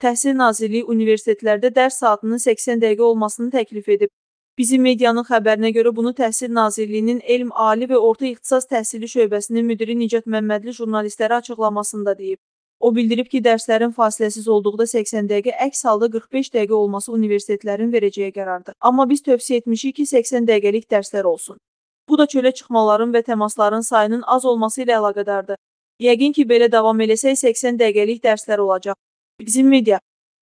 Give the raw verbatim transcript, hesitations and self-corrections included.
Təhsil Nazirliyi universitetlərdə dərs saatının səksən dəqiqə olmasını təklif edib. Bizim medianın xəbərinə görə bunu Təhsil Nazirliyinin Elm, Ali və Orta İxtisas Təhsili şöbəsinin müdiri Nicat Məmmədli jurnalistlərə açıqlamasında deyib. O bildirib ki, dərslərin fasiləsiz olduqda səksən dəqiqə, əks halda qırx beş dəqiqə olması universitetlərin verəcəyi qərardır. Amma biz tövsiyə etmişik ki, səksən dəqiqəlik dərslər olsun. Bu da çölə çıxmaların və təmasların sayının az olması ilə əlaqədardır. Yəqin ki, belə davam eləsək səksən dəqiqəlik dərslər olacaq. Bizim media